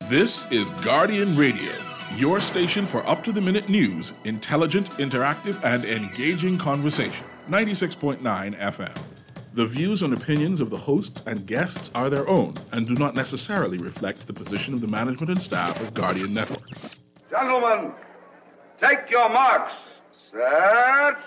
This is Guardian Radio, your station for up-to-the-minute news, intelligent, interactive, and engaging conversation. 96.9 FM. The views and opinions of the hosts and guests are their own and do not necessarily reflect the position of the management and staff of Guardian Network. Gentlemen, take your marks. Set.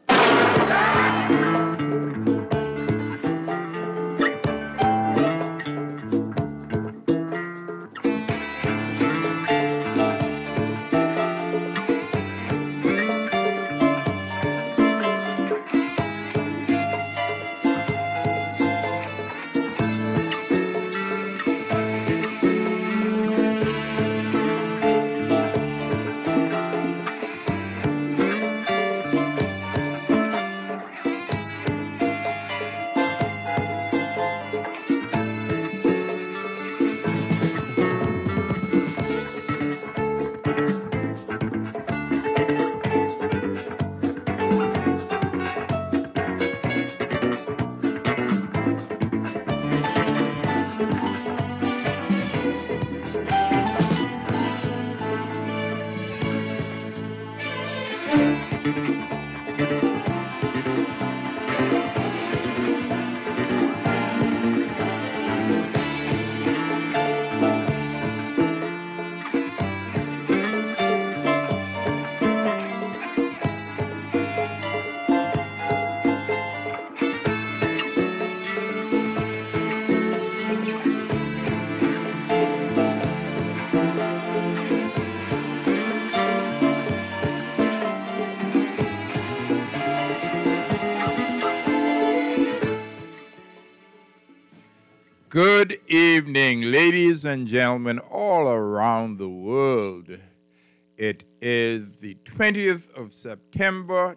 Good evening, ladies and gentlemen all around the world. It is the 20th of September,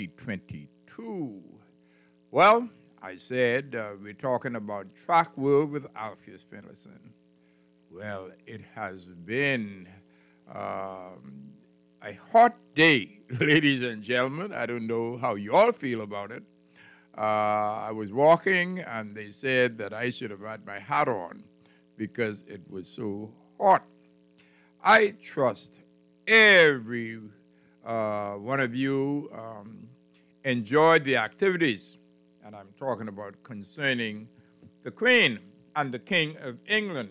2022. Well, I said we're talking about Track World with Alpheus Finlayson. Well, it has been a hot day, ladies and gentlemen. I don't know how you all feel about it. I was walking, and they said that I should have had my hat on because it was so hot. I trust every one of you enjoyed the activities, and I'm talking about concerning the Queen and the King of England.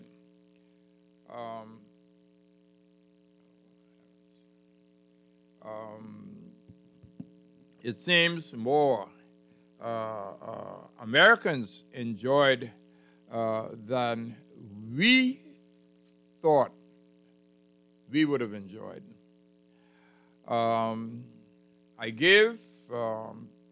It seems more Americans enjoyed than we thought we would have enjoyed. I give a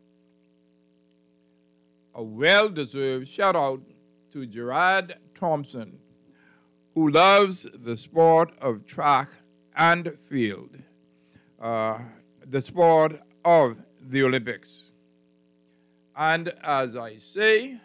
well-deserved shout-out to Gerard Thompson, who loves the sport of track and field, the sport of the Olympics. And as I say,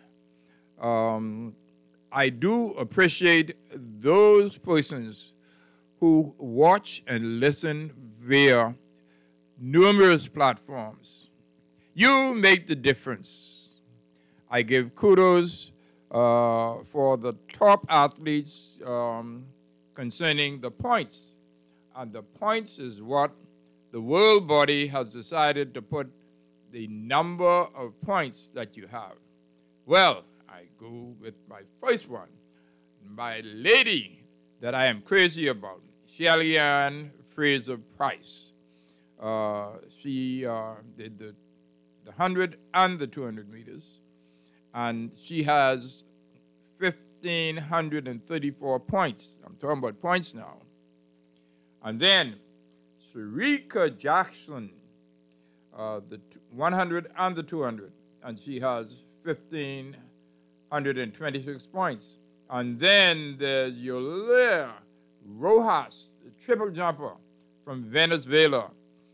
I do appreciate those persons who watch and listen via numerous platforms. You make the difference. I give kudos for the top athletes concerning the points. And the points is what the world body has decided to put the number of points that you have. Well, I go with my first one. My lady that I am crazy about, Shelly-Ann Fraser-Pryce. She did the 100 and the 200 meters, and she has 1,534 points. I'm talking about points now. And then Shericka Jackson, the 100 and the 200, and she has 1,526 points. And then there's Yulia Rojas, the triple jumper from Venezuela,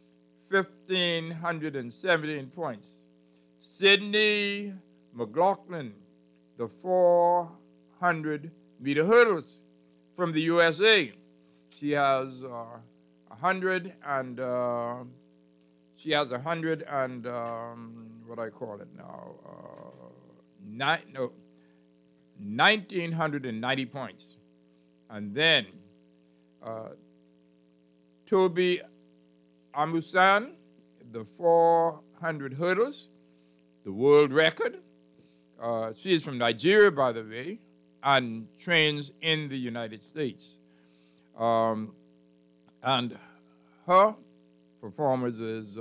1,517 points. Sydney McLaughlin, the 400-meter hurdles from the USA. She has 100 and she has 100 and what I call it now, 1,990 points. And then Toby Amusan, the 400 hurdles, the world record. She is from Nigeria, by the way, and trains in the United States. And her performance is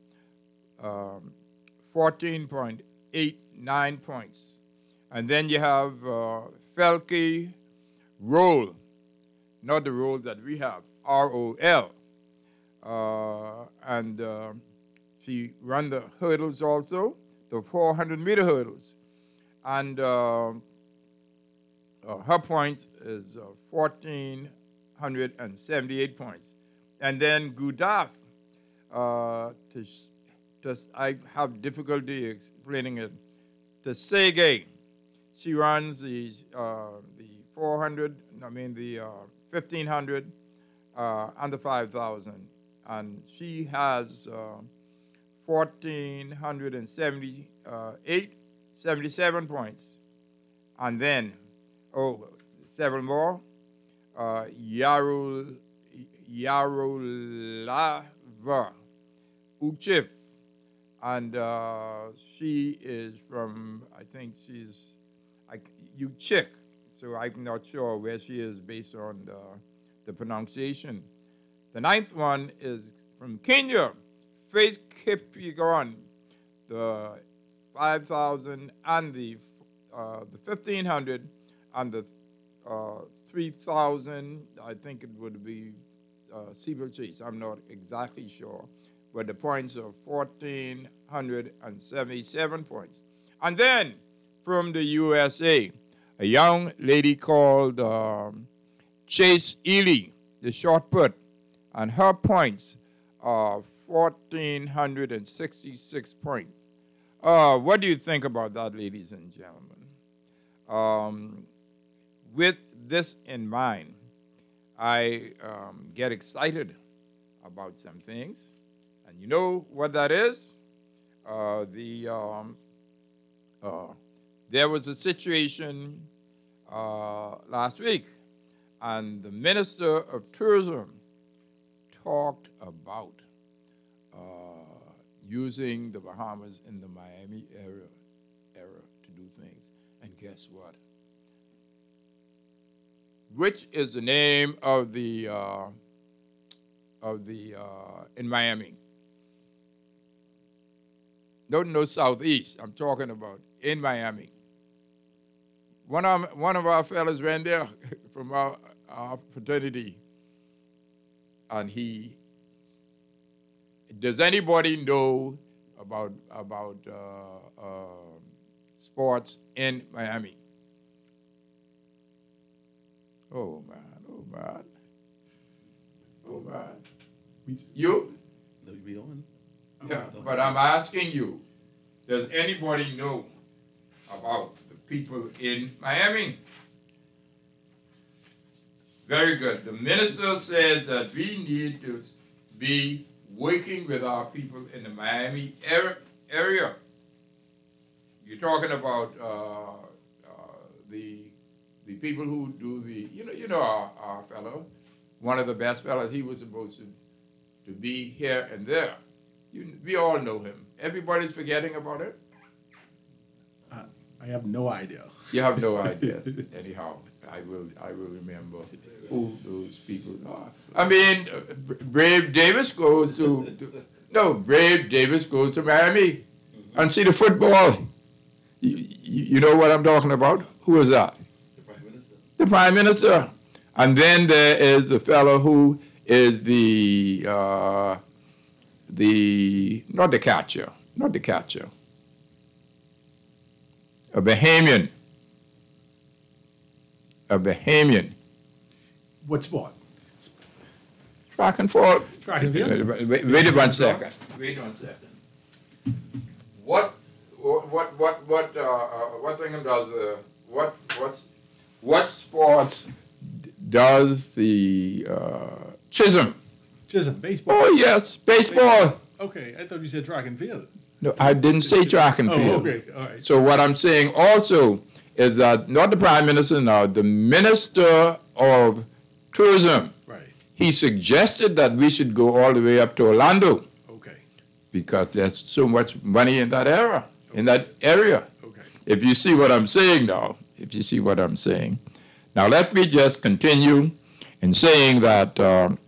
14.89 points. And then you have Felke Roll, not the roll that we have, R-O-L. And she ran the hurdles also, the 400-meter hurdles. And her point is 1,478 points. And then Gudaf, I have difficulty explaining it, Tsege. She runs the 400, the 1,500 and the 5,000. And she has 1,477 points. And then, several more. Yarolava Uchif. And she is from, I think she's Uchik. So I'm not sure where she is based on the pronunciation. The ninth one is from Kenya, Faith Kipyegon, the 5,000 and the 1,500 and the 3,000. I think it would be steeplechase. I'm not exactly sure, but the points are 1,477 points. And then from the USA, a young lady called Chase Ely, the shot put, and her points are 1,466 points. What do you think about that, ladies and gentlemen? With this in mind, I get excited about some things. And you know what that is? There was a situation last week, and the Minister of Tourism talked about using the Bahamas in the Miami area to do things. And guess what? Which is the name of the in Miami? No Southeast. I'm talking about in Miami. One of our fellows ran there from our fraternity, and he. Does anybody know about sports in Miami? Oh man. You? We on? Yeah, but I'm asking you, does anybody know about the people in Miami? Very good. The minister says that we need to be working with our people in the Miami area. You're talking about the people who do the, you know our fellow, one of the best fellows. He was supposed to be here and there. We all know him. Everybody's forgetting about it. I have no idea. You have no idea. Anyhow, I will remember who those people are. I mean, Brave Davis goes to Miami and see the football. You know what I'm talking about? Who is that? The Prime Minister. The Prime Minister. And then there is the fellow who is not the catcher. A Bahamian. What sport? Track and field. Track and field? Wait 1 second. What thing does what sports does the Chisholm? Chisholm, baseball. Oh yes, baseball. Okay, I thought you said track and field. No, I didn't say track and field. Oh, okay, all right. So what I'm saying also is that not the Prime Minister now, the Minister of Tourism. Right. he suggested that we should go all the way up to Orlando Okay. because there's so much money in that area. Okay. If you see what I'm saying now, Now let me just continue in saying that,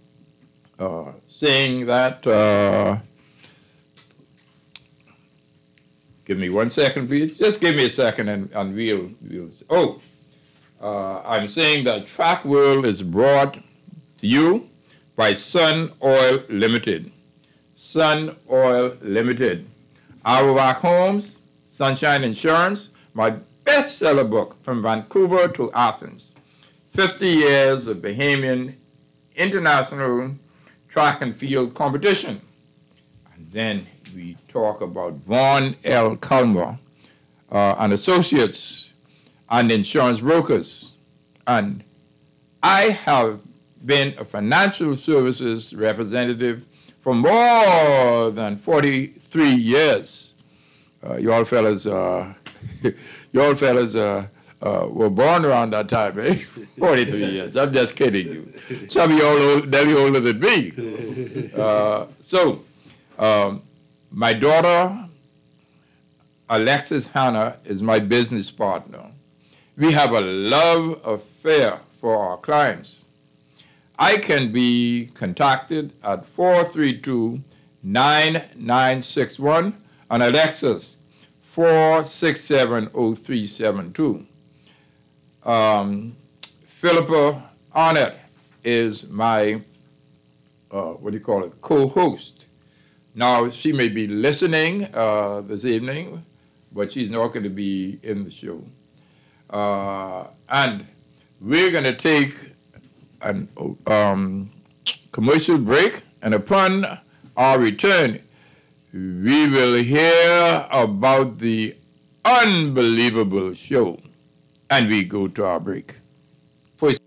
give me 1 second, please. Just give me a second and we'll I'm saying that Track World is brought to you by Sun Oil Limited. Sun Oil Limited. Auerbach Homes, Sunshine Insurance, my bestseller book, From Vancouver to Athens. 50 years of Bahamian international track and field competition. And then we talk about Vaughn L. Culmer and Associates and insurance brokers. And I have been a financial services representative for more than 43 years. You all fellas were born around that time, eh? 43 years. I'm just kidding you. Some of you all nearly older than me. My daughter, Alexis Hannah, is my business partner. We have a love affair for our clients. I can be contacted at 432-9961 and Alexis 4670372. Philippa Arnett is my, co-host. Now, she may be listening this evening, but she's not going to be in the show. And we're going to take a commercial break, and upon our return, we will hear about the unbelievable show, and we go to our break. First,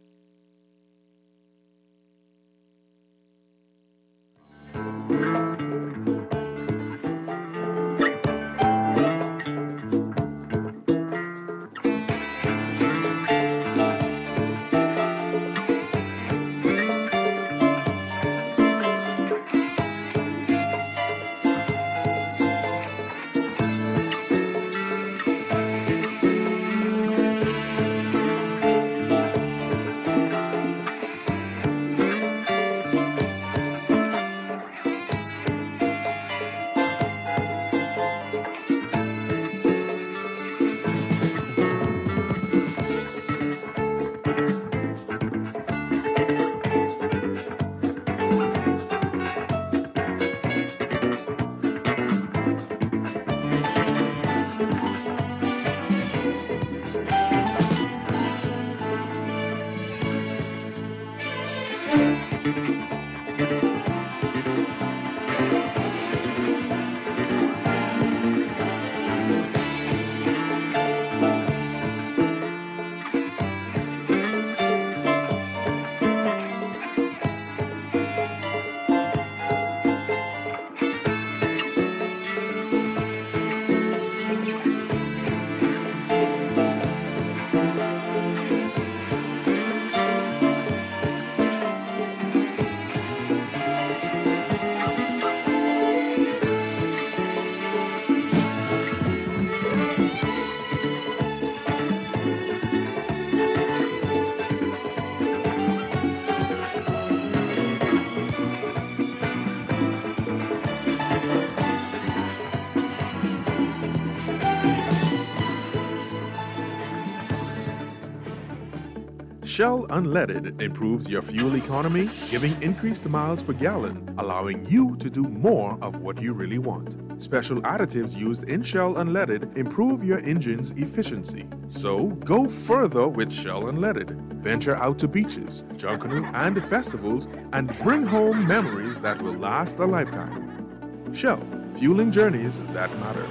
Shell Unleaded improves your fuel economy, giving increased miles per gallon, allowing you to do more of what you really want. Special additives used in Shell Unleaded improve your engine's efficiency. So go further with Shell Unleaded. Venture out to beaches, Junkanoo, and festivals and bring home memories that will last a lifetime. Shell, fueling journeys that matter.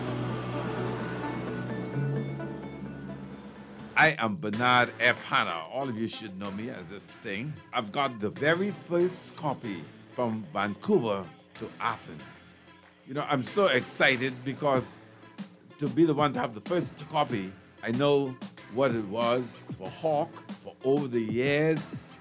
I am Bernard F. Hanna. All of you should know me as this thing. I've got the very first copy from Vancouver to Athens. You know, I'm so excited because to be the one to have the first copy, I know what it was for Hawk for over the years.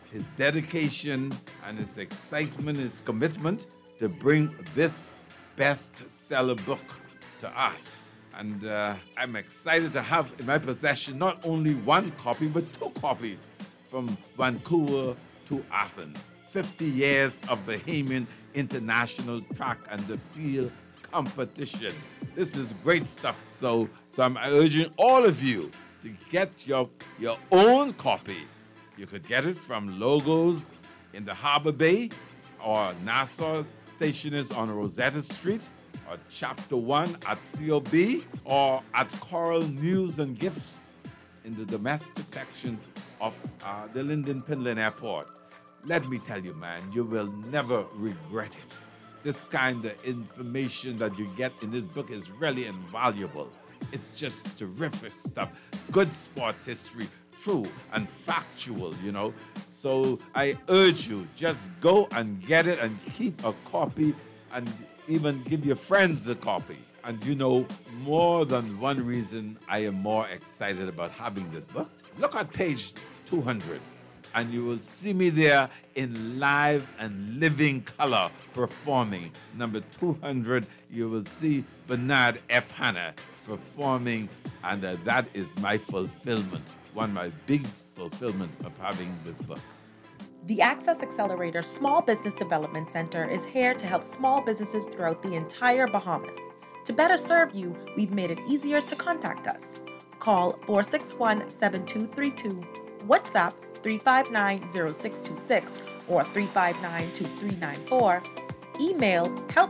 his dedication and his excitement, his commitment to bring this bestseller book to us. And I'm excited to have in my possession not only one copy, but 2 copies from Vancouver to Athens. 50 years of Bahamian International Track and the Field Competition. This is great stuff. So I'm urging all of you to get your own copy. You could get it from Logos in the Harbor Bay, or Nassau Stationers on Rosetta Street, or Chapter 1 at COB, or at Coral News and Gifts in the domestic section of the Lynden Pinland Airport. Let me tell you, man, you will never regret it. This kind of information that you get in this book is really invaluable. It's just terrific stuff. Good sports history, true and factual, you know. So I urge you, just go and get it and keep a copy and even give your friends a copy. And you know, more than one reason I am more excited about having this book. Look at page 200. And you will see me there in live and living color performing. Number 200, you will see Bernard F. Hanna performing, and that is my fulfillment, one of my big fulfillment of having this book. The Access Accelerator Small Business Development Center is here to help small businesses throughout the entire Bahamas. To better serve you, we've made it easier to contact us. Call 461-7232, WhatsApp 359-0626 or 359-2394, email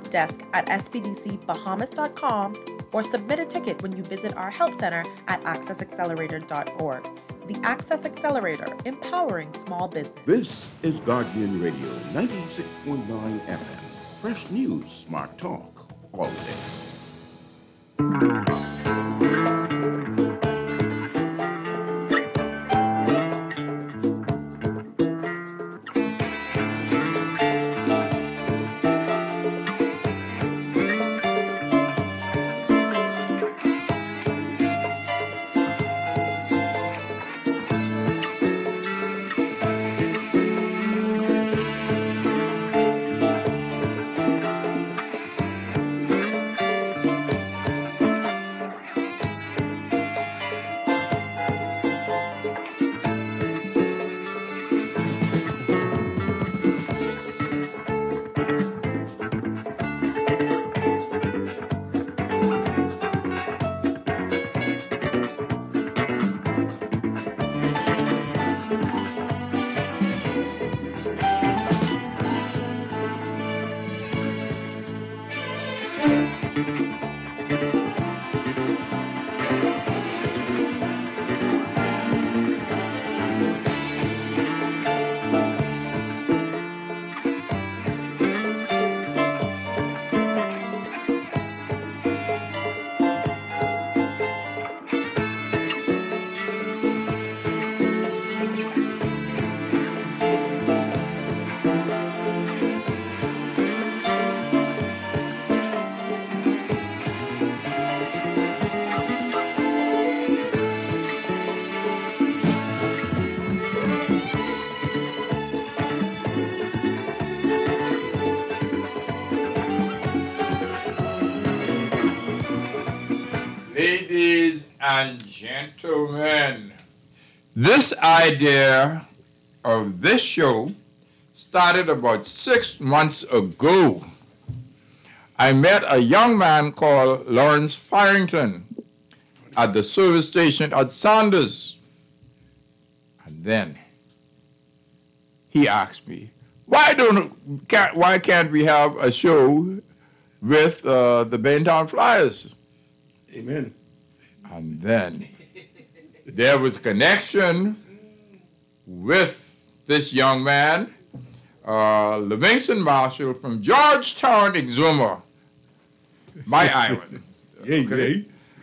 helpdesk@spdcbahamas.com, or submit a ticket when you visit our help center at accessaccelerator.org. The Access Accelerator, empowering small business. This is Guardian Radio 96.9 FM. Fresh news, smart talk, all day. Ladies and gentlemen, this idea of this show started about 6 months ago. I met a young man called Lawrence Farrington at the service station at Sanders. And then he asked me, why can't we have a show with the Baintown Flyers? Amen. And then there was a connection with this young man, Livingston Marshall from Georgetown, Exuma, my island. Yay.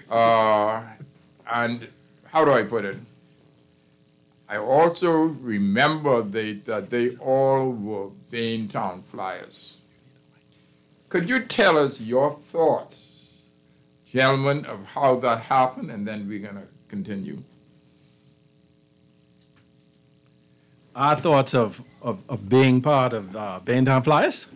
And how do I put it? I also remember that they all were Baintown Flyers. Could you tell us your thoughts, gentlemen, of how that happened, and then we're going to continue? our thoughts of being part of Baytown Flyers?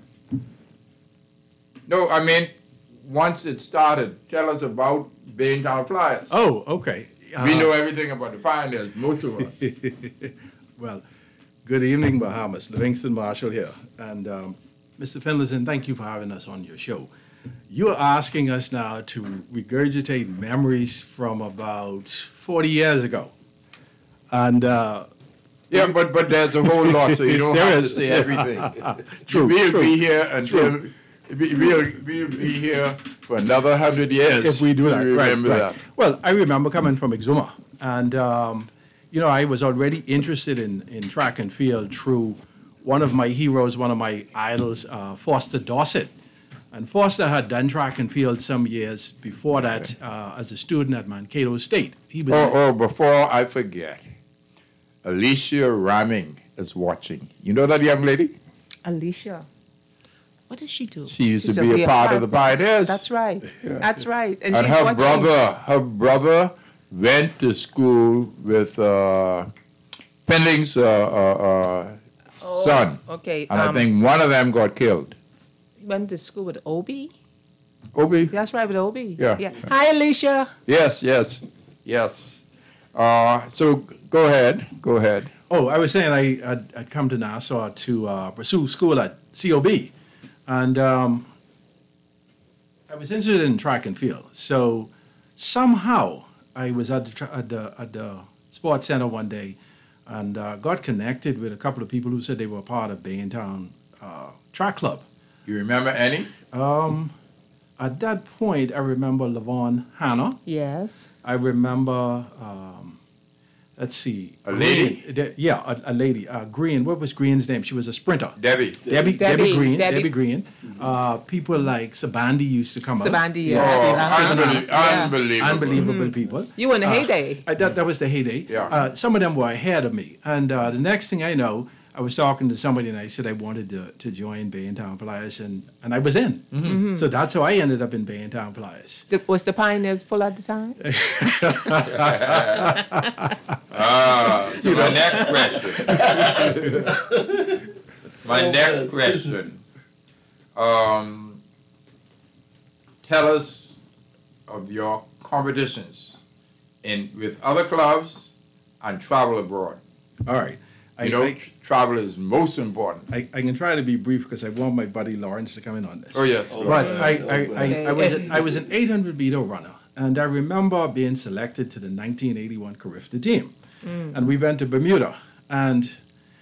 No, I mean, once it started, tell us about Baytown Flyers. Oh, okay. We know everything about the Pioneers, most of us. Well, good evening, Bahamas. Livingston Marshall here. And Mr. Finlayson, thank you for having us on your show. You're asking us now to regurgitate memories from about 40 years ago. And yeah, but there's a whole lot, so you don't There have is. to say everything. True, We'll true, be here until we'll be here for another 100 years. if we do to that, remember right. that. Well, I remember coming from Exuma, and I was already interested in track and field through one of my heroes, one of my idols, Foster Dossett. And Foster had done track and field some years before that as a student at Mankato State. He was Before I forget, Alicia Ramming is watching. You know that young lady? Alicia. What does she do? She used She's to be a part of the Pioneers. That's right. That's right. And she's her watching. brother went to school with Pending's son. Okay. And I think one of them got killed. Went to school with Obi. Obi? That's right, with Obi. Yeah. Hi, Alicia. Yes. So go ahead. Oh, I was saying I'd come to Nassau to pursue school at COB, and I was interested in track and field. So somehow I was at the sports center one day, and got connected with a couple of people who said they were part of Baytown Track Club. You remember any? At that point, I remember Lavon Hanna. Yes. I remember, let's see. A lady? Green. Yeah, a lady. Green. What was Green's name? She was a sprinter. Debbie Green. Debbie. Green. People like Sabandi used to come out. Sabandi, Yeah, yes. unbelievable people. You were in the heyday. That was the heyday. Yeah. Some of them were ahead of me. And the next thing I know, I was talking to somebody and I said I wanted to join Baytown Flyers, and I was in. Mm-hmm. So that's how I ended up in Baytown Flyers. Was the Pioneers full at the time? So my next question. Tell us of your competitions with other clubs and travel abroad. All right. Travel is most important. I can try to be brief because I want my buddy Lawrence to come in on this. Oh, yes. But I was an 800 meter runner, and I remember being selected to the 1981 Carifta team. And we went to Bermuda, and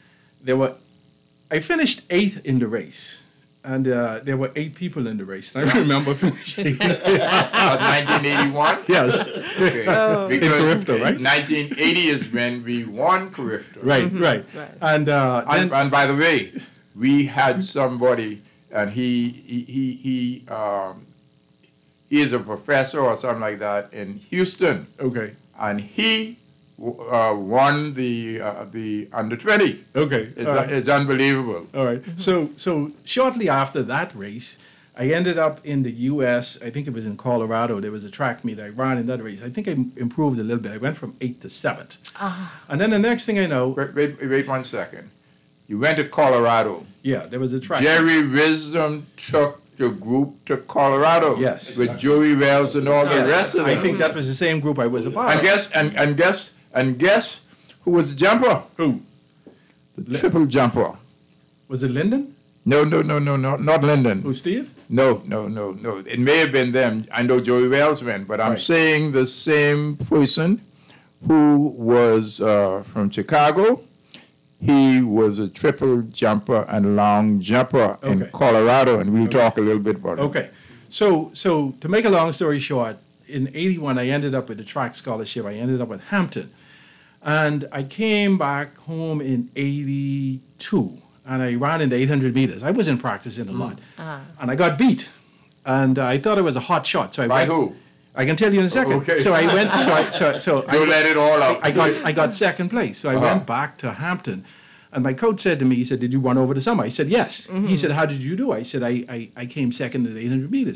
I finished 8th in the race. And there were 8 people in the race. And I remember finishing. 1981? Yes. Okay. Oh. Because In Carifta, right? 1980 is when we won Carifta. Right. And And by the way, we had somebody, and he is a professor or something like that in Houston, okay. and he won the under 20. Okay. all right. It's unbelievable. All right. So shortly after that race, I ended up in the U.S. I think it was in Colorado. There was a track meet. I ran in that race. I think I improved a little bit. I went from 8th to 7th. And then the next thing I know, Wait 1 second. You went to Colorado. yeah, there was a track. Jerry Wisdom took the group to Colorado. Yes. With Joey Wells and all the rest of them. I think that was the same group I was a part And of. guess who was the jumper? Who? The triple jumper. Was it Lyndon? No, not Lyndon. Who, Steve? No. It may have been them. I know Joey Wells went, but I'm Right. saying the same person who was from Chicago. He was a triple jumper and long jumper in Okay. Colorado, and we'll talk a little bit about it. Okay. So to make a long story short, in 81, I ended up with a track scholarship. I ended up at Hampton. And I came back home in 82, and I ran in the 800 meters. I wasn't practicing a lot. And I got beat. And I thought I was a hot shot. So I By went, who? I can tell you in a second. Okay. So I went, so I Don't let it all out. I got second place. So I went back to Hampton. And my coach said to me, he said, "Did you run over the summer?" I said, "Yes." He said, "How did you do?" I said, I came second in the 800 meters.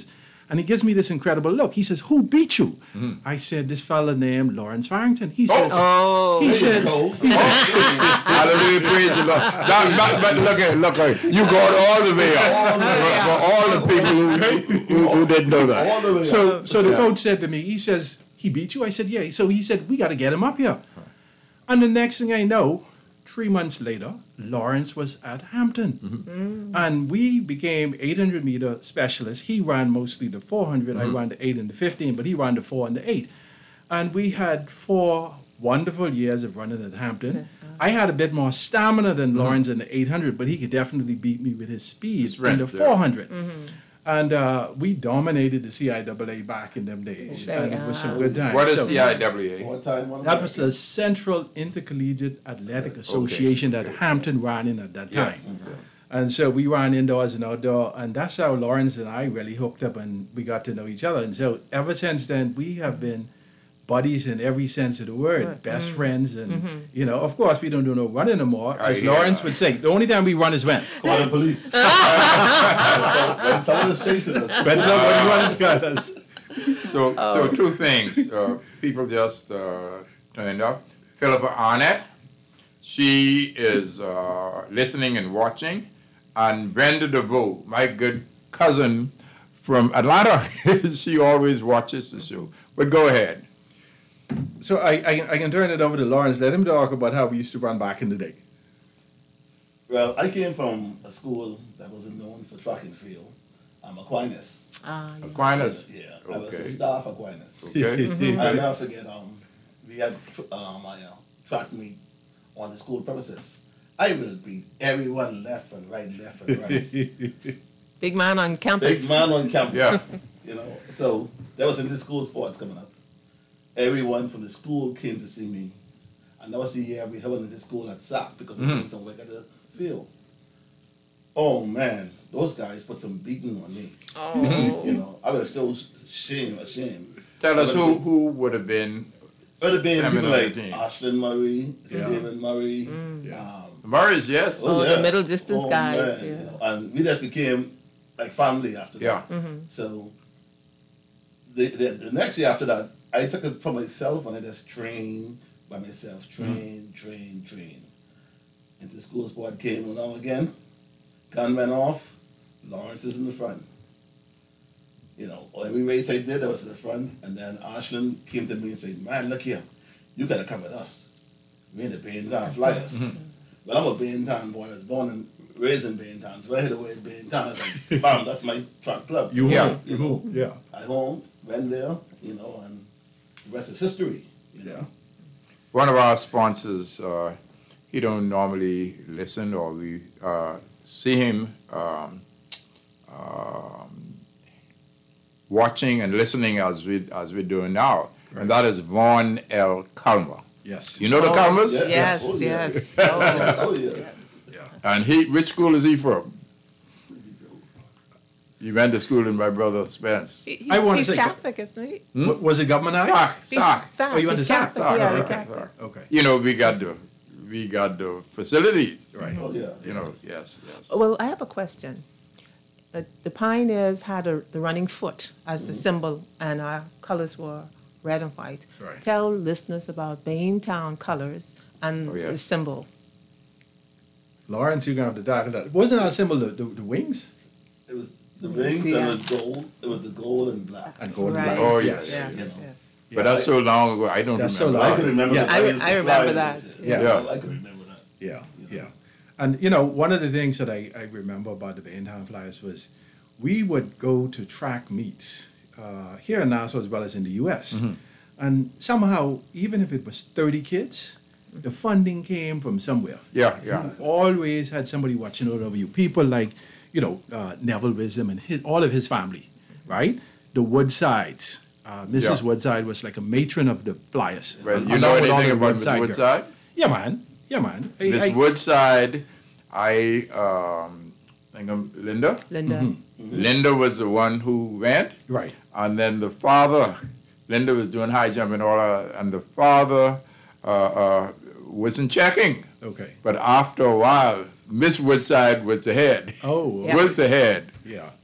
And he gives me this incredible look. He says, "Who beat you?" I said, "This fella named Lawrence Farrington." He says, he said, Hallelujah, praise the Lord. But look at you got all the way up. For all the people who didn't know that. So the coach said to me, he says, "He beat you?" I said, "Yeah." So he said, "We got to get him up here." And the next thing I know, 3 months later, Lawrence was at Hampton. And we became 800-meter specialists. He ran mostly the 400. I ran the 8 and the 15, but he ran the 4 and the 8. And we had 4 wonderful years of running at Hampton. I had a bit more stamina than Lawrence in the 800, but he could definitely beat me with his speed in the 400. And we dominated the CIAA back in them days. And it was some good times. What is CIAA? That was the Central Intercollegiate Athletic Association that Hampton ran in at that time. And so we ran indoors and outdoor, and that's how Lawrence and I really hooked up and we got to know each other. And so ever since then, we have been buddies in every sense of the word, best friends. And, you know, of course, we don't do no running anymore. As Lawrence would say, the only time we run is when? Call the police. When someone is chasing us. When someone running at us. So 2 things. People just turned up. Philippa Arnett, she is listening and watching. And Brenda DeVoe, my good cousin from Atlanta, she always watches the show. But go ahead. So I can turn it over to Lawrence. Let him talk about how we used to run back in the day. Well, I came from a school that wasn't known for track and field. I'm Aquinas. Aquinas? Yeah, I was a staff Aquinas. Okay. I'll never forget, we had my track meet on the school premises. I will beat everyone left and right. Big man on campus. Big man on campus. Yeah. You know, so there was inter-school sports coming up. Everyone from the school came to see me. And that was the year we held inter-school at SAP because we did some work at the field. Oh man, those guys put some beating on me. You know, I was still ashamed. Tell us who would have been. It would have been people like team. Ashlyn Murray, Stephen Murray. Murray's, yes. The middle distance guys. Man, you know, and we just became like family after that. So the next year after that, I took it for myself and I just trained by myself. Train. Into school sport came along again. Gun went off. Lawrence is in the front. You know, every race I did, I was in the front. And then Ashlyn came to me and said, "Man, look here. You got to come with us. We're in the Baintown Flyers." Well, I'm a Baintown boy. I was born and raised in Baintown. So I hit away in Baintown. I was like, bam, that's my track club. You home. I home, went there, you know, and the rest is history. You know? One of our sponsors, he don't normally listen, or we see him watching and listening as we're doing now, and that is Vaughn L. Culmer. Yes. You know the Culmers? Yes. Oh, yes. And which school is he from? He went to school with my brother Spence. I want to He's say Catholic, isn't he? Was it government eye? SAC. Oh, you went to SAC? Yeah, Catholic. Okay. You know, we got the facilities. Right. Oh, yeah. You know, yes. Well, I have a question. The Pioneers had the running foot as the symbol, and our colors were red and white. Right. Tell listeners about Baintown colors and the symbol. Lawrence, you're going to have to tackle that. Wasn't our symbol the wings? It was the rings and it was gold. It was the gold and black. And gold Right. and black. Oh, Yes. yes. You know. But that's so long ago, I don't That's remember. so long. I could remember Yeah. that. I remember that. Yeah. I could remember that. Yeah. And, you know, one of the things that I remember about the Baintown Flyers was we would go to track meets here in Nassau as well as in the U.S. And somehow, even if it was 30 kids, the funding came from somewhere. Yeah. You always had somebody watching over you. People like, you know, Neville Wisdom and all of his family, right? The Woodsides. Mrs. Woodside was like a matron of the Flyers. Well, you know anything about Miss girls. Woodside? Yeah, man. Miss Woodside, I think I'm Linda. Linda was the one who went. Right. And then the father, Linda was doing high jump and all that, and the father wasn't checking. Okay. But after a while, Miss Woodside was the head. Oh. Was the head. Yeah.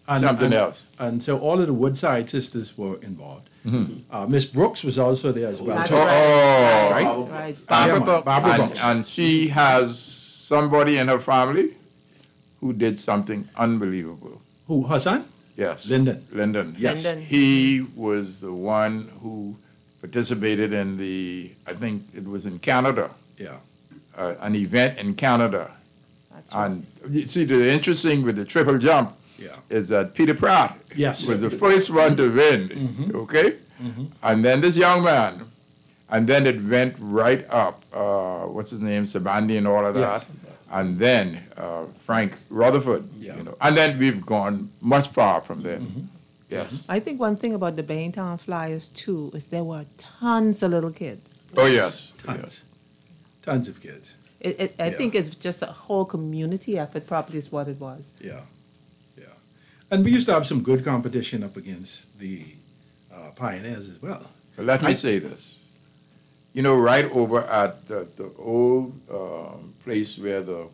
something else. And so all of the Woodside sisters were involved. Miss Brooks was also there as well. That's too. Oh, Right. Yeah, Barbara man, Brooks. Barbara and, Brooks. and she has somebody in her family who did something unbelievable. Who, her son? Yes. Lyndon. Lyndon. Yes. Lyndon. He was the one who participated in I think it was in Canada, Yeah. an event in Canada. That's right. And you see, the interesting with the triple jump Yeah. is that Peter Pratt Yes. was the first one to win, okay? And then this young man, and then it went right up, what's his name, Sabandi and all of that. Yes. And then Frank Rutherford, Yeah. you know. And then we've gone much far from there. Yes. I think one thing about the Baintown Flyers too is there were tons of little kids. Oh, yes. Tons. Tons of kids. I think it's just a whole community effort. Probably is what it was. Yeah. Yeah. And we used to have some good competition up against the Pioneers as well. But let me say this. You know, right over at the old place where the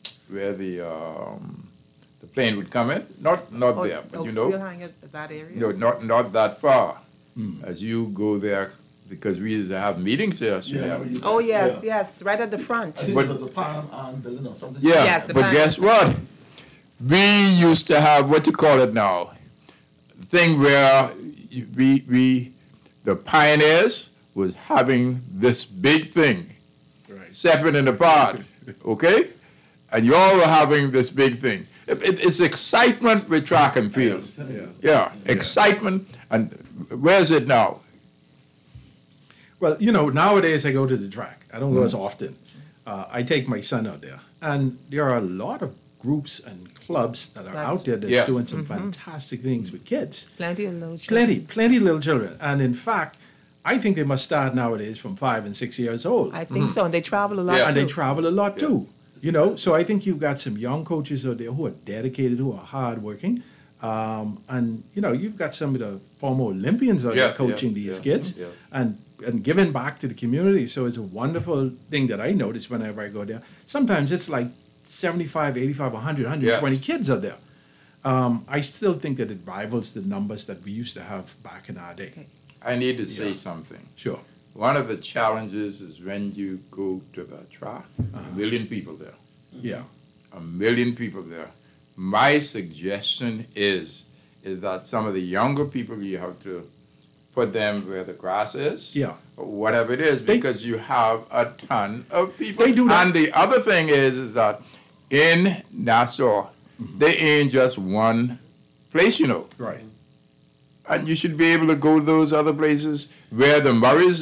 plane would come in, not there, but you know, hang at that area. no, not that far. As you go there, because we used to have meetings there. So Yeah, yeah. Oh yes, right at the front. I think But- it was the Pan building or something. Yeah, Yes, the but Pan- guess what? We used to have what you call it now, thing where the Pioneers was having this big thing, Right. separate and apart, okay? And you all were having this big thing. It's excitement with track and field. Yeah, excitement. And where's it now? Well, you know, nowadays I go to the track. I don't go as often. I take my son out there. And there are a lot of groups and clubs that are out there that's Yes. doing some fantastic things with kids. Plenty of little children. Plenty of little children. And in fact, I think they must start nowadays from 5 and 6 years old. I think so, and they travel a lot Yeah. And too. they travel a lot too. You know, so I think you've got some young coaches out there who are dedicated, who are hardworking. And, you know, you've got some of the former Olympians out there Yes, coaching yes, these yes, kids yes. and giving back to the community. So it's a wonderful thing that I notice whenever I go there. Sometimes it's like 75, 85, 100, 120 Yes. kids out there. I still think that it rivals the numbers that we used to have back in our day. I need to say something. Sure. One of the challenges is when you go to the track, a million people there. Yeah. A million people there. My suggestion is that some of the younger people, you have to put them where the grass is. Yeah. Or whatever it is, They- because you have a ton of people. They do that. And the other thing is that in Nassau, they ain't just one place, you know. Right. And you should be able to go to those other places where the Murrays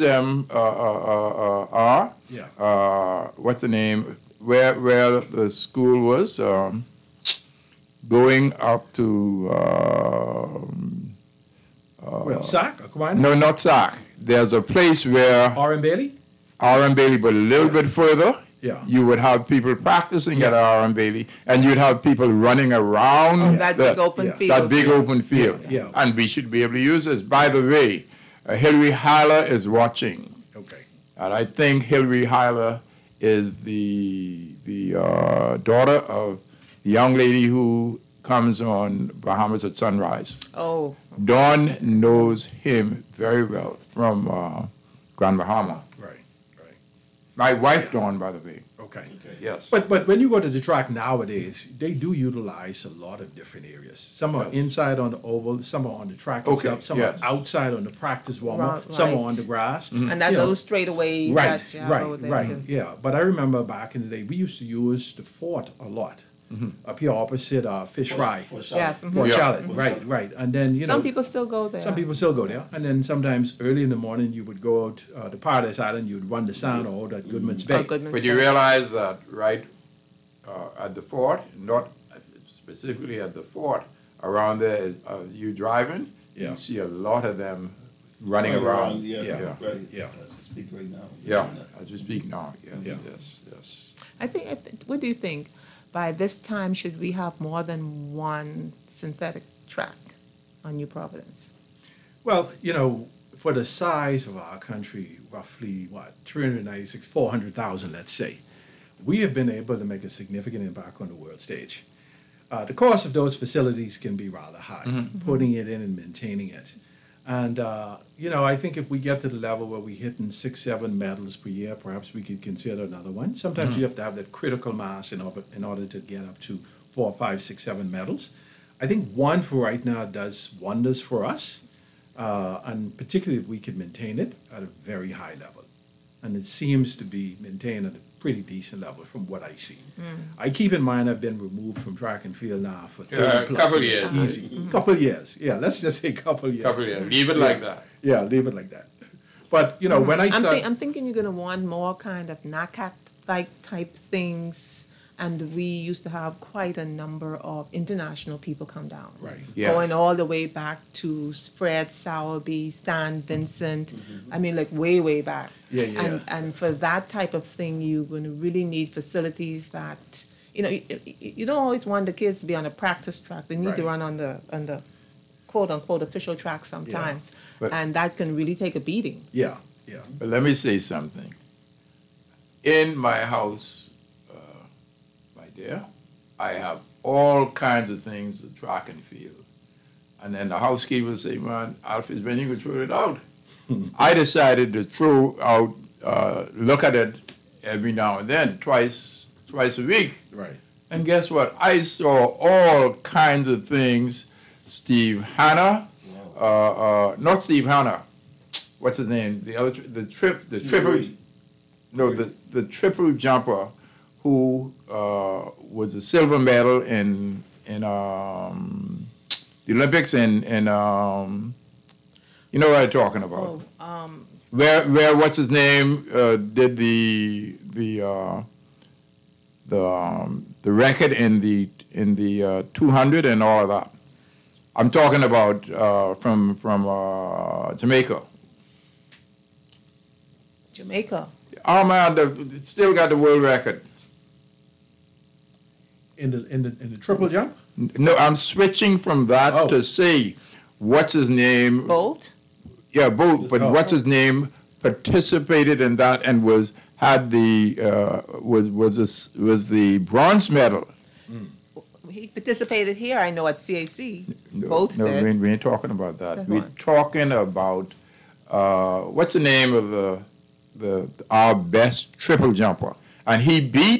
are. Yeah. What's the name? Where the school was, going up to Well, Sac, Aquan, no, not Sac. There's a place where R.M. Bailey? R.M. Bailey, but a little bit further. Yeah. You would have people practicing at R.M. Bailey, and you'd have people running around That big open field. That big open field. Yeah. And we should be able to use this. By the way, Hillary Hyler is watching. Okay. And I think Hillary Hyler is the daughter of the young lady who comes on Bahamas at Sunrise. Oh, Dawn knows him very well from Grand Bahama. Right. Right. My wife, Dawn, by the way. Okay. Yes. But when you go to the track nowadays, they do utilize a lot of different areas. Some are Yes. inside on the oval, some are on the track Okay, itself, some yes. are outside on the practice warm-up, Right. some are on the grass. and that You know, little straightaway Right, that you have over there right, too. yeah. But I remember back in the day, we used to use the fort a lot. Up here opposite Fish Fry. For Yes. Charlotte. Fort Yeah. Charlotte, right. And then, you know. Some people still go there. Some people still go there, and then sometimes early in the morning you would go out to Paradise Island. You would run the sound or out at Goodman's Bay. Oh, Goodman's But you Bay. realize that, right, at the fort, not specifically at the fort, around there, is, you driving, Yeah. you see a lot of them running around. Yes, Yeah. right. Yeah. As we speak right now. Yeah, as we speak now, yes, Yeah. yes. I think. What do you think? By this time, should we have more than one synthetic track on New Providence? Well, you know, for the size of our country, roughly 396, 400,000, let's say, we have been able to make a significant impact on the world stage. The cost of those facilities can be rather high, putting it in and maintaining it. And, I think if we get to the level where we're hitting 6, 7 medals per year, perhaps we could consider another one. Sometimes you have to have that critical mass in order to get up to 4, 5, 6, 7 medals. I think one for right now does wonders for us, and particularly if we can maintain it at a very high level. And it seems to be maintained at a pretty decent level from what I see. I keep in mind I've been removed from track and field now for 30 plus couple years. years. Easy. Couple years. Yeah, let's just say couple years. Leave it like that. Yeah, leave it like that. But, when I start... I'm thinking you're going to want more kind of NACAT-like type things. And we used to have quite a number of international people come down. Right. Yes. Going all the way back to Fred Sowerby, Stan Vincent. I mean, like way, way back. Yeah. And for that type of thing, you're going to really need facilities that, you don't always want the kids to be on a practice track. They need to run on the quote unquote official track sometimes. But- and that can really take a beating. Yeah. But let me say something. In my house, I have all kinds of things to track and field. And then the housekeeper would say, man, Alfred, when you can throw it out? I decided to throw out, look at it every now and then, twice a week. Right. And guess what? I saw all kinds of things. Steve Hanna, not Steve Hanna. What's his name? The triple jumper who was a silver medal in the Olympics and you know what I'm talking about. Where what's his name did the record in the 200 and all of that. I'm talking about from Jamaica. Jamaica. Oh man, still got the world record. In the triple jump? No, I'm switching from that to say, what's his name? Bolt? Yeah, Bolt. But what's his name participated in that and was the bronze medal. He participated here, I know, at CAC. No, Bolt did. we ain't talking about that. That's We're fine. talking about what's the name of our best triple jumper. And he beat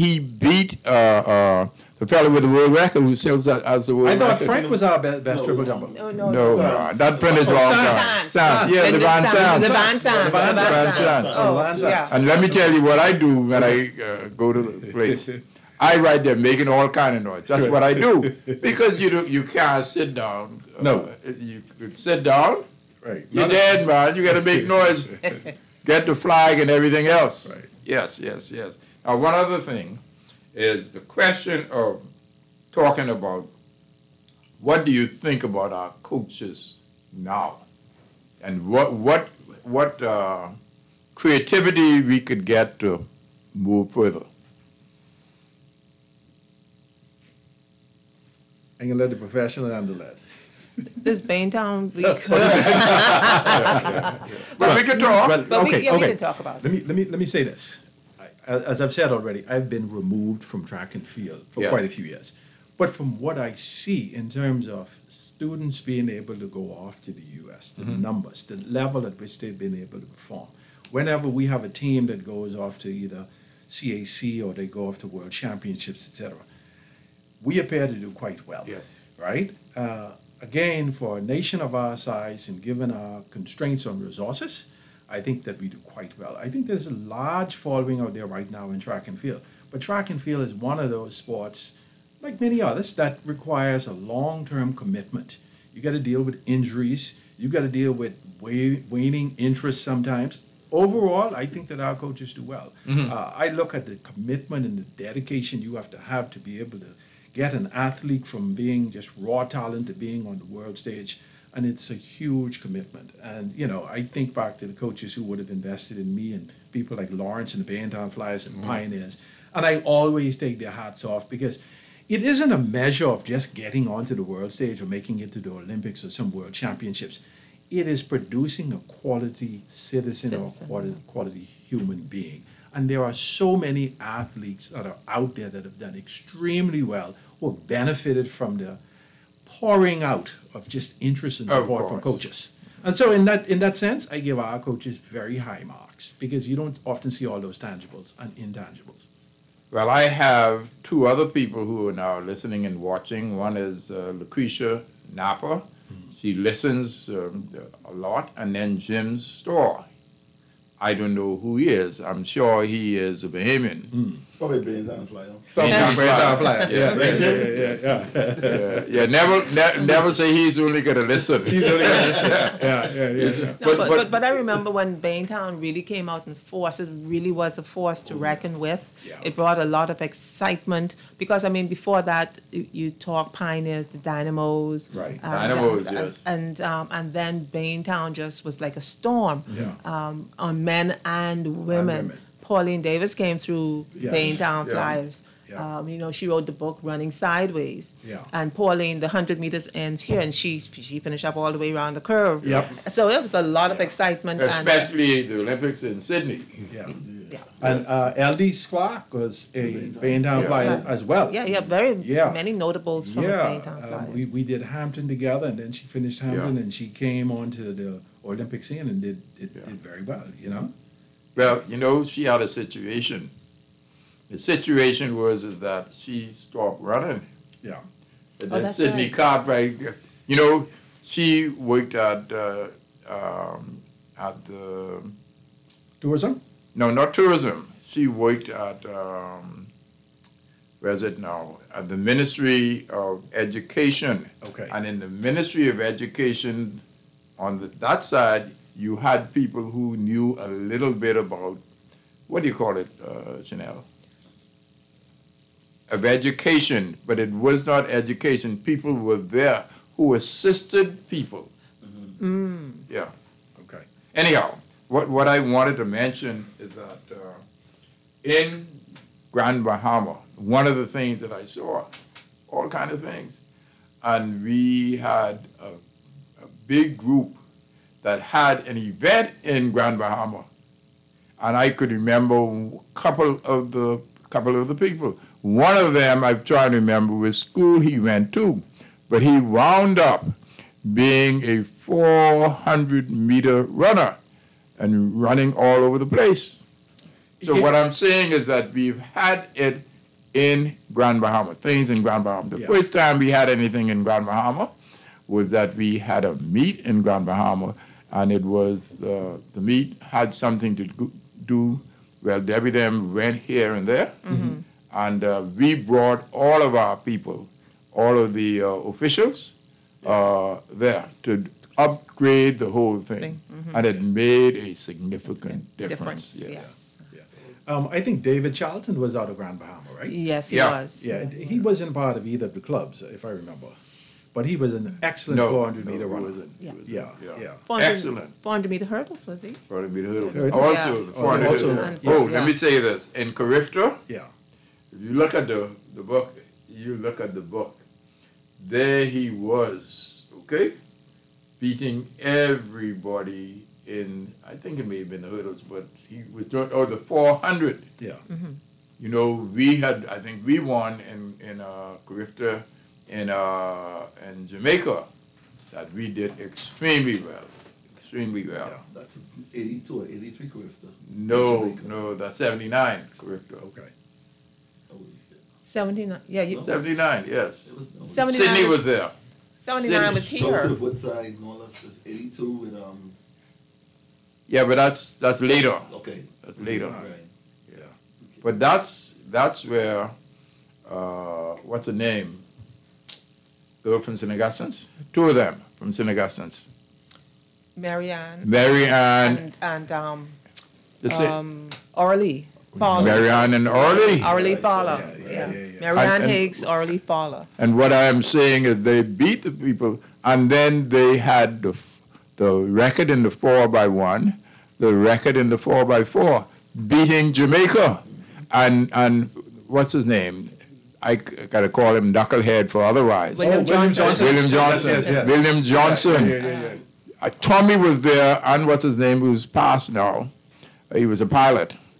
the fellow with the world record who sells as the world I record. thought Frank was our best triple jumper. No, that friend is long gone. Sam, yeah, the Van Sam. The Van Sam. Van Sam. Oh, yeah. And let me tell you what I do when I go to the place. I right there making all kind of noise. That's what I do because you can't sit down. No, you could sit down. Right. You're dead, man. You got to make noise. Get the flag and everything else. Right. Yes. Now, one other thing is the question of talking about what do you think about our coaches now, and what creativity we could get to move further. I'm gonna let the professional handle that. This Baintown, we could. But we could talk. But we can talk about it. Let me say this. As I've said already, I've been removed from track and field for quite a few years. But from what I see in terms of students being able to go off to the U.S., the numbers, the level at which they've been able to perform, whenever we have a team that goes off to either CAC or they go off to World Championships, etc., we appear to do quite well. Yes. Right? Again, for a nation of our size and given our constraints on resources, I think that we do quite well. I think there's a large following out there right now in track and field. But track and field is one of those sports, like many others, that requires a long-term commitment. You got to deal with injuries. You got to deal with waning interest sometimes. Overall, I think that our coaches do well. I look at the commitment and the dedication you have to be able to get an athlete from being just raw talent to being on the world stage. And it's a huge commitment. And, I think back to the coaches who would have invested in me and people like Lawrence and the Baintown Flyers and Pioneers. And I always take their hats off because it isn't a measure of just getting onto the world stage or making it to the Olympics or some world championships. It is producing a quality citizen or quality human being. And there are so many athletes that are out there that have done extremely well who have benefited from the pouring out of just interest and Of support from course. coaches. And so in that sense, I give our coaches very high marks because you don't often see all those tangibles and intangibles. Well, I have two other people who are now listening and watching. One is Lucretia Napa. She listens a lot. And then Jim Storr. I don't know who he is. I'm sure he is a Bahamian. It's probably Baintown Flyer. Yeah. Never say he's only going to listen. No, but I remember when Baintown really came out in force, it really was a force to reckon with. Yeah. It brought a lot of excitement because, I mean, before that, you talk Pioneers, the Dynamos. Right. and, Dynamos, yes. And then Baintown just was like a storm Yeah. on men and women. women. Pauline Davis came through Yes. Baintown Yeah. Flyers. Yeah. She wrote the book Running Sideways. Yeah. And Pauline, the 100 meters ends here, and she finished up all the way around the curve. Yep. So it was a lot of excitement. Especially the Olympics in Sydney. Yeah. Yeah. And LD Squawk was a Baintown Flyer as well. Yeah, many notables from Baintown Flyers. we did Hampton together, and then she finished Hampton, Yeah. and she came on to the Olympic scene and did very well, you know? Well, she had a situation. The situation was is that she stopped running. Yeah. And then that's Sydney right. Cartwright, she worked at the Tourism? no, not tourism. She worked at where is it now? At the Ministry of Education. Okay. And in the Ministry of Education, on that side, you had people who knew a little bit about, what do you call it, Chanel? Of education, but it was not education. People were there who assisted people. Yeah. Okay. Anyhow, what I wanted to mention is that in Grand Bahama, one of the things that I saw, all kind of things, and we had a big group that had an event in Grand Bahama, and I could remember a couple of the people. One of them, I'm trying to remember, was school he went to, but he wound up being a 400-meter runner and running all over the place. So what I'm saying is that we've had it in Grand Bahama, things in Grand Bahama. The first time we had anything in Grand Bahama was that we had a meet in Grand Bahama, and it was, the meet had something to do, well, Debbie them went here and there, and we brought all of our people, all of the officials there to upgrade the whole thing. And it made a significant difference. Yes. I think David Charlton was out of Grand Bahama, right? Yes, he Yeah. was. Yeah, he wasn't part of either of the clubs, if I remember. But he was an excellent 400-meter it runner. wasn't. Yeah. It Yeah, wasn't. yeah. 400 Excellent. 400-meter hurdles, was he? 400-meter hurdles. Yeah. Also, the 400 Also, hurdles. yeah. Oh, let me say this. In Carifta, Yeah. if you look at the book, there he was, okay, beating everybody in, I think it may have been the hurdles, but he was doing, the 400. Yeah. I think we won in Carifta in Jamaica, that we did extremely well. Yeah. That was 82 or 83 Carifta. No, that's 79 Carifta. Okay. 79. Yeah, you, 79, yes. It was, no, 79 Sydney was there. 79 was here. Joseph Woodside, no less, was 82 with, Yeah, but that's later. okay. That's later. Right. Yeah. But that's where, what's the name? Girl from St. Augustine's? Two of them from St. Augustine's. Marianne Marianne, and that's Orly Fowler. Marianne and Orly. Orly Fowler. Yeah. Marianne And- Higgs, Orly Fowler. And what I am saying is they beat the people, and then they had the record in the 4x1, the record in the 4x4, beating Jamaica. And what's his name? I gotta call him Knucklehead for otherwise. William Johnson. William Johnson. Yes. William Johnson. Yeah. Tommy was there, and what's his name, who's passed now. He was a pilot.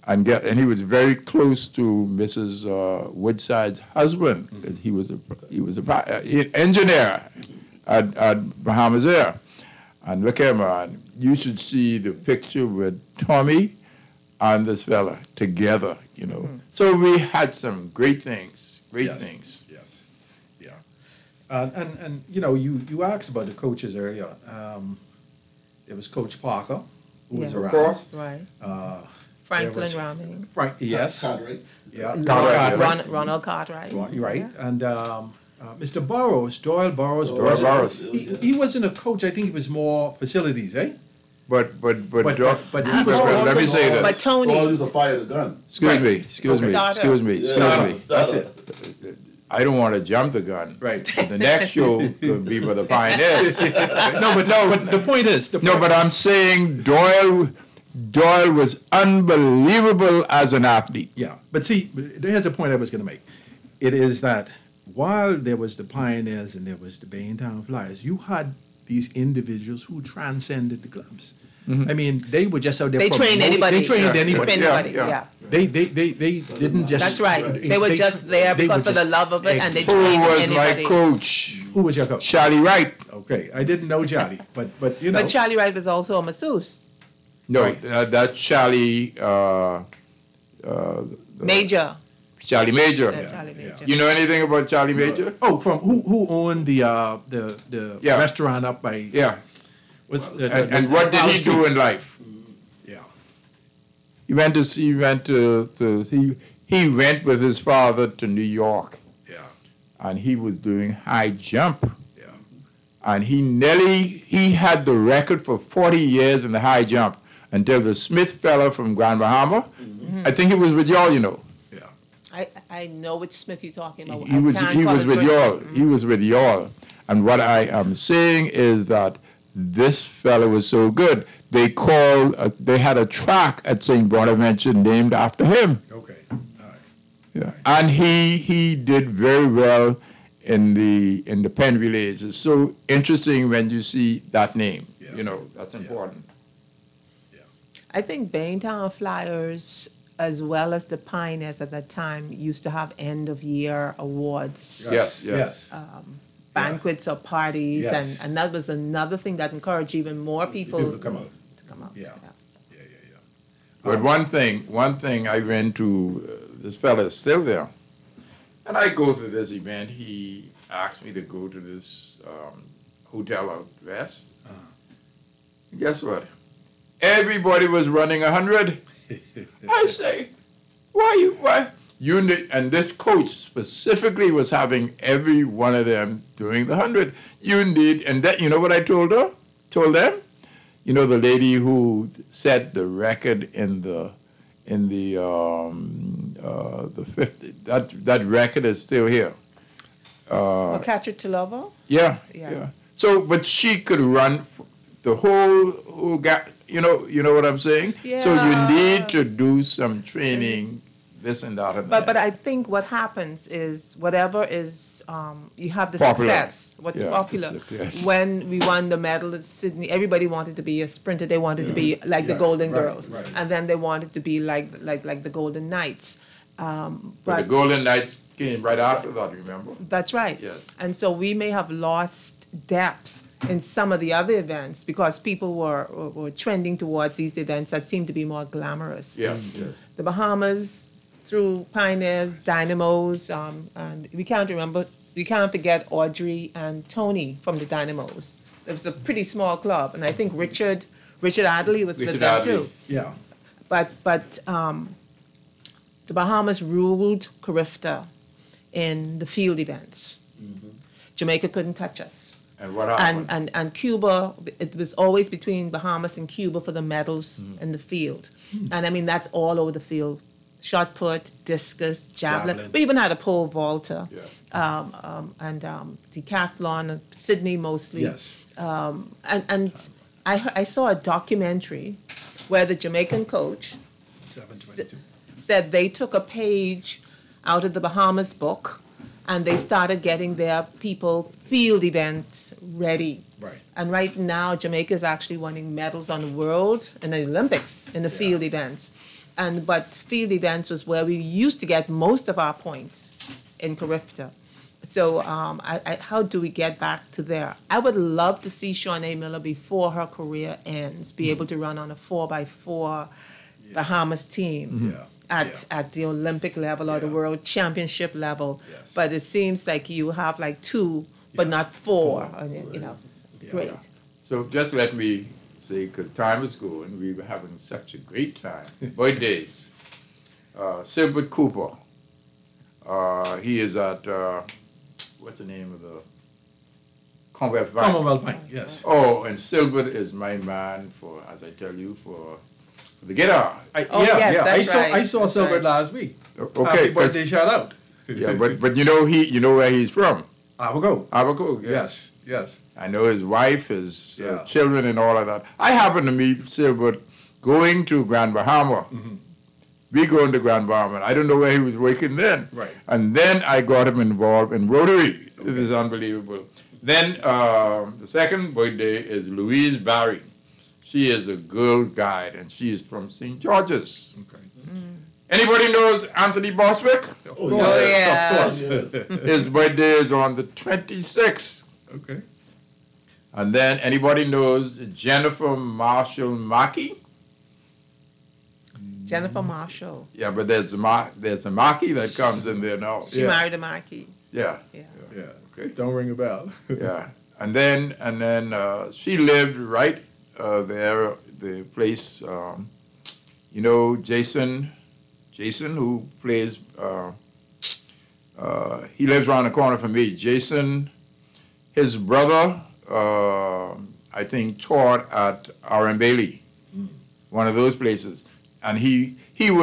and he was very close to Mrs. Woodside's husband, because he was an engineer at Bahamas Air. And look at him, man. You should see the picture with Tommy and this fella together, you know. So we had some great things, things. Yes, yeah. And you know, you asked about the coaches earlier. There was Coach Parker, who was around. Of course. Right. Franklin Rounding. Yes. Cartwright. Yeah. Ronald Cartwright. Right. Yeah. And Mr. Burrows, Doyle Burrows. Doyle Burrows. He wasn't a coach. I think he was more facilities, eh? But he was. let me say this. But Tony. All used to fire the gun. Excuse me. That's it. I don't want to jump the gun. Right. The next show could be for the Pioneers. But the point is. But I'm saying Doyle was unbelievable as an athlete. Yeah, but see, here's the point I was going to make. It is that while there was the Pioneers and there was the Baintown Flyers, you had these individuals who transcended the clubs. I mean, they were just out there. They trained anybody. They trained anybody. Yeah. They didn't just. That's right. They were just there because of the love of it, and they trained Who was anybody. my coach? Who was your coach? Charlie Wright. Okay, I didn't know Charlie, but you know. But Charlie Wright was also a masseuse. No, Right. That's Charlie. Major. Charlie Major. Charlie Major. You know anything about Charlie Major? Oh, from who owned the Yeah. restaurant up by? Yeah. What's And what did he do in life? Yeah. He went with his father to New York, Yeah. and he was doing high jump. Yeah. And he had the record for 40 years in the high jump until the Smith fella from Grand Bahama. I think he was with y'all, you know. I know which Smith you're talking about. He was with y'all. He was with y'all. And what I am saying is that this fella was so good. They had a track at St. Bonaventure named after him. Okay. All right. Yeah. And he did very well in the Penn Relays. It's so interesting when you see that name. Yeah. You know, that's important. I think Baintown Flyers, as well as the Pioneers at that time, used to have end-of-year awards. Yes. Banquets or parties, Yes. and that was another thing that encouraged even more people to come out. Yeah. But one thing I went to, this fella is still there, and I go to this event. He asked me to go to this hotel out west. Guess what? Everybody was running 100. I say, why? And this coach specifically was having every one of them doing the 100. And that, you know what I told them? You know, the lady who set the record in the 50. That record is still here. Catch it to Lovo? Yeah. So, but she could run the whole gap. You know what I'm saying? Yeah. So you need to do some training, this and that and that. But I think what happens is whatever is you have the Popular. success. What's Yeah, popular? the success. When we won the medal at Sydney, everybody wanted to be a sprinter. They wanted to be like the Golden Girls, and then they wanted to be like the Golden Knights. But the Golden Knights came right after that. Remember? That's right. Yes. And so we may have lost depth in some of the other events because people were trending towards these events that seemed to be more glamorous. Yes. The Bahamas, through Pioneers, Dynamos, and we can't forget Audrey and Tony from the Dynamos. It was a pretty small club, and I think Richard Adley was with them too. Yeah. But the Bahamas ruled Carifta in the field events. Jamaica couldn't touch us. And what happened? And Cuba, it was always between Bahamas and Cuba for the medals in the field. And I mean, that's all over the field. Shot put, discus, javelin. We even had a pole vaulter. And decathlon, Sydney mostly. Yes. And I saw a documentary where the Jamaican coach 722. said they took a page out of the Bahamas book and they started getting their people field events ready. Right. And right now, Jamaica is actually winning medals on the world and the Olympics in the field events. But field events was where we used to get most of our points in Carifta. So how do we get back to there? I would love to see Shawnee Miller before her career ends, be able to run on a 4x4 Bahamas team at the Olympic level or the World Championship level. Yes. But it seems like you have like 2, but not 4. Great. So just let me say, because time is going, we were having such a great time. Birthdays. Silbert Cooper. He is at, what's the name of the Commonwealth Bank? Commonwealth Bank, yes. Oh, and Silbert is my man for, as I tell you, for the guitar. I saw That's Silbert right. last week. Okay, Happy birthday 'cause- shout out. Yeah, but you know where he's from. Abaco. Abaco, Yes, yes. I know his wife, his Yeah. children, and all of that. I happened to meet Silbert going to Grand Bahama. We going to Grand Bahama. I don't know where he was working then. Right. And then I got him involved in Rotary. It was unbelievable. Then the second birthday is Louise Barry. She is a Girl Guide, and she is from St. George's. Okay. Anybody knows Anthony Boswick? Oh, yeah. Of course, yes. His birthday is on the 26th. Okay. And then anybody knows Jennifer Marshall Mackey? Jennifer Marshall. Yeah, but there's a Mackey that comes in there now. She married a Marquis. Yeah. Yeah. Yeah. Okay. Don't ring a bell. Yeah. And then she lived right there, the place, Jason, who plays, he lives around the corner from me. Jason, his brother, I think, taught at R.M. Bailey, one of those places. And he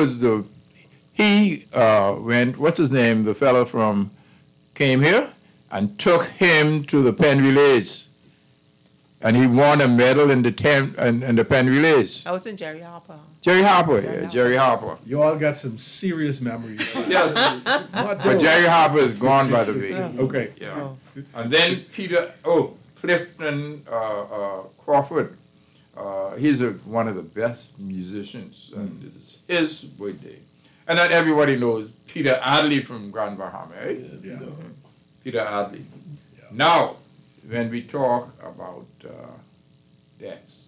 went, what's his name, the fellow came here and took him to the Penn Relays. And he won a medal in the Penn Relays. I was in Jerry Harper. Jerry Harper. You all got some serious memories. Yes. But Jerry Harper is gone, by the way. Okay. Yeah. And then Clifton Crawford. He's one of the best musicians, and it's his birthday. And then everybody knows Peter Adley from Grand Bahama, right? Yeah. Peter Adley. Now, when we talk about deaths,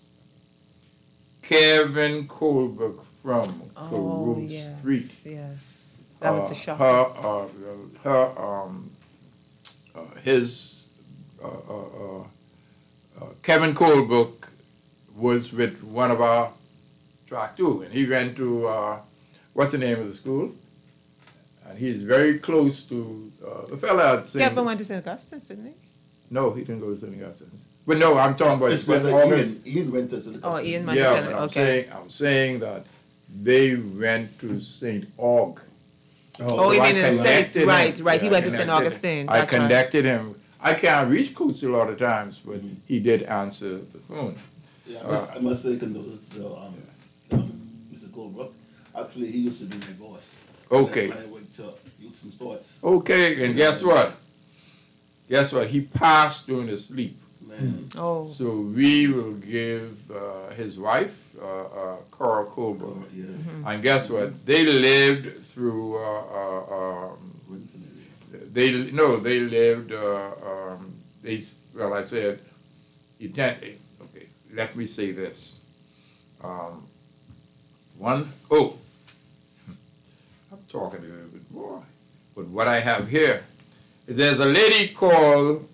Kevin Colbert from Carew Street. Yes. That was a shock. Kevin Colbert was with one of our track too, and he went to what's the name of the school? And he's very close to the fella at St. Kevin went to St. Augustine's, didn't he? No, he didn't go to St. Augustine's. But no, I'm talking about It's St. brother August. Ian went to St. Oh, Ian went Yeah, to but St. I'm Okay. saying that they went to St. Aug. Oh, So you I mean in the States? connected Right, him. right. He Yeah, went I to St. connected Augustine. him. I That's right. connected him. I can't reach Coach a lot of times, but he did answer the phone. Yeah, I must say condolences to Mr. Colebrook. Actually, he used to be my boss. Okay. When I went to Youths and Sports. Okay, and guess what? He passed during his sleep. Man. Oh. So we will give his wife, Cora Colbert. Yeah. And guess what? They lived through. Winton area. They lived. I said, okay. Let me say this. I'm talking a little bit more. But what I have here, there's a lady called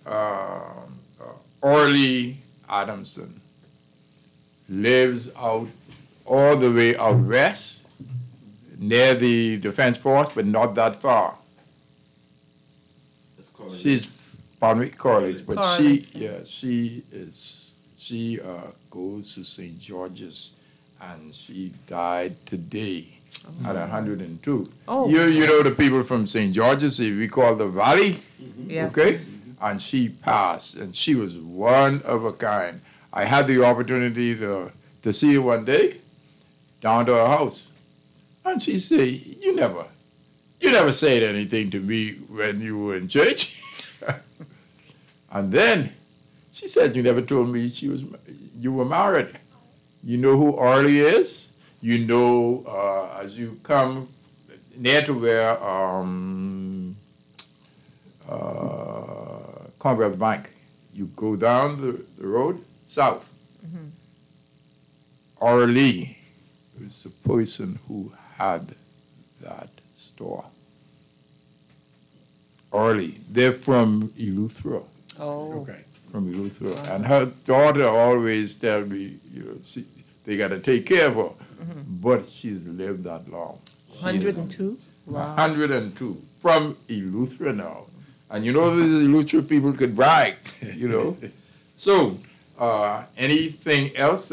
Orly Adamson. Lives out all the way out west, near the Defense Force, but not that far. That's Corey. She's Corliss, but Corliss. she goes to St. George's, and she died today at 102. Oh. You know the people from St. George's, we call the Valley, Yes. okay? And she passed, and she was one of a kind. I had the opportunity to see her one day down to her house, and she said, "You never said anything to me when you were in church." And then she said, "You never told me you were married." You know who Orly is? You know, as you come near to where Commonwealth Bank, you go down the road south. Orly is the person who had that store. Orly, they're from Eleuthera. Oh. Okay. From Eleuthera. And her daughter always tell me, they got to take care of her. But she's lived that long. 102? Wow. 102. From Eleuthera now. And the Eleuthera people could brag, So, anything else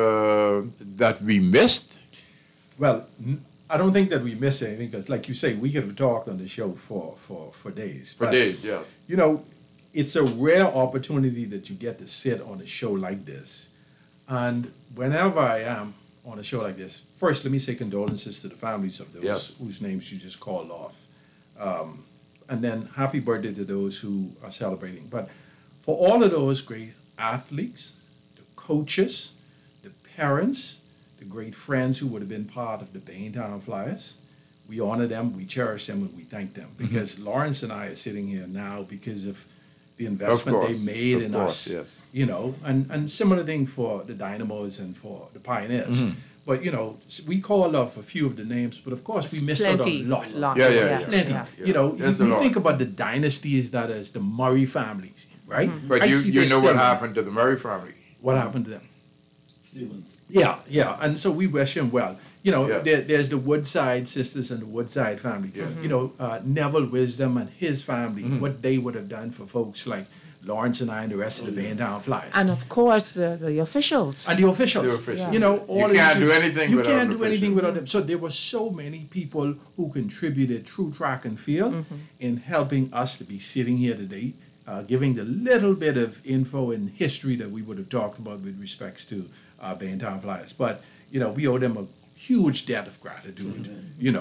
that we missed? Well, I don't think that we missed anything because, like you say, we could have talked on the show for days. For days, yes. It's a rare opportunity that you get to sit on a show like this. And whenever I am on a show like this, first, let me say condolences to the families of those whose names you just called off. And then happy birthday to those who are celebrating. But for all of those great athletes, the coaches, the parents, the great friends who would have been part of the Baintown Flyers, we honor them, we cherish them, and we thank them. Because Lawrence and I are sitting here now because of the investment they made in us. Yes. And similar thing for the Dynamos and for the Pioneers. But, we called off a few of the names, but of course we missed out on a lot. Yeah. Plenty. You think about the dynasties that is the Murray families, right? But you know what happened to the Murray family. What happened to them? Stephen. Yeah. And so we wish him well. There's the Woodside sisters and the Woodside family. Neville Wisdom and his family, what they would have done for folks like Lawrence and I and the rest of the Baintown Flyers. And of course, the officials. And the officials. Yeah. You can't do anything without them. So there were so many people who contributed through track and field in helping us to be sitting here today, giving the little bit of info and history that we would have talked about with respects to Baintown Flyers. But, we owe them a huge debt of gratitude,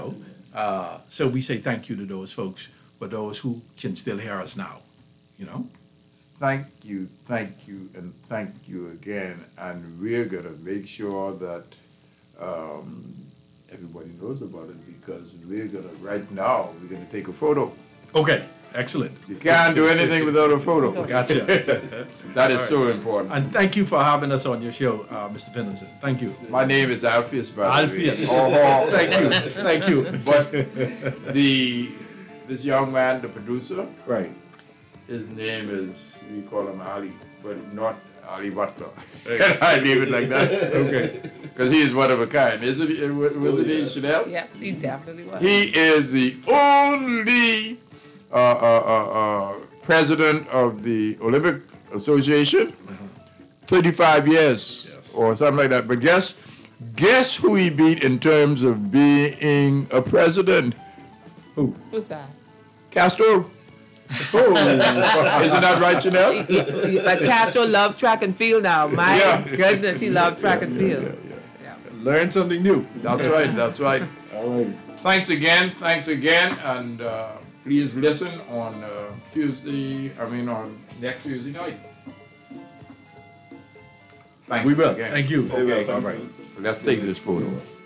So we say thank you to those folks, for those who can still hear us now, Thank you, and thank you again. And we're going to make sure that everybody knows about it because we're going to, right now, we're going to take a photo. Okay, excellent. You can't do anything without a photo. Gotcha. That is so important. And thank you for having us on your show, Mr. Pendleton. Thank you. My name is Alpheus, by the way. Alpheus. Thank you. But this young man, the producer, right? His name is, we call him Ali, but not Ali Butler. I leave it like that. Okay. Because he is one of a kind. Was it he, Chanel? Yes, he definitely was. He is the only president of the Olympic Association, 35 years or something like that. But guess who he beat in terms of being a president? Who? Who's that? Castro. Isn't that right, Chanel? But Castro loved track and field now. My goodness, he loved track and field. Yeah. Learn something new. That's right. All right. Thanks again, and please listen on on next Tuesday night. Thanks We will. again. Thank you. Okay. All right. Let's take this photo.